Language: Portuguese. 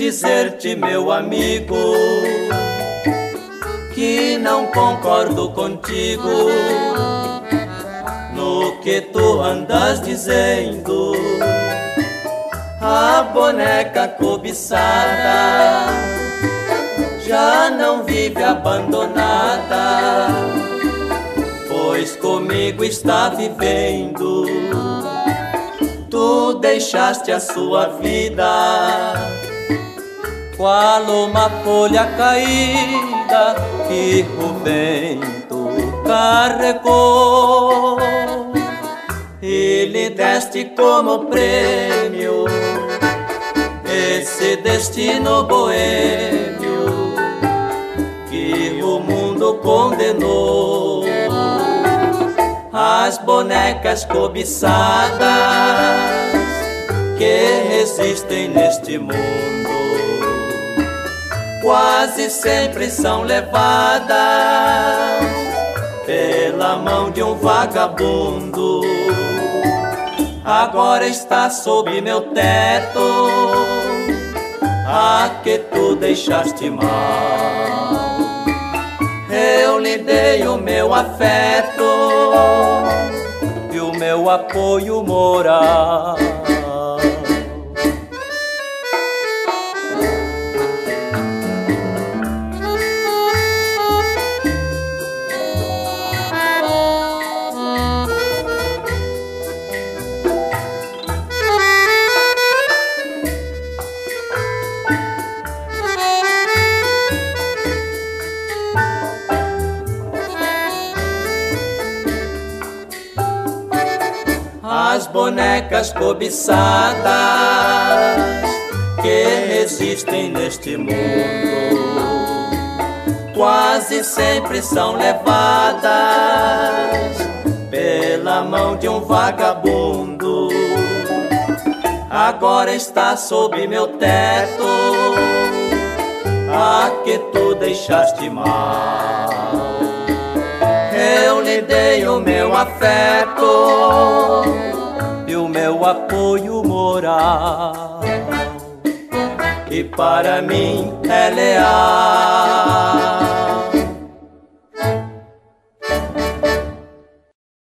dizer-te, meu amigo, que não concordo contigo no que tu andas dizendo. A boneca cobiçada já não vive abandonada, pois comigo está vivendo. Tu deixaste a sua vida qual uma folha caída que o vento carregou, e lhe deste como prêmio esse destino boêmio que o mundo condenou. As bonecas cobiçadas que resistem neste mundo quase sempre são levadas pela mão de um vagabundo. Agora está sob meu teto a que tu deixaste mal. Eu lhe dei o meu afeto e o meu apoio moral. As bonecas cobiçadas que resistem neste mundo quase sempre são levadas pela mão de um vagabundo. Agora está sob meu teto a que tu deixaste mal. Eu lhe dei o meu afeto e o meu apoio moral, e para mim é leal.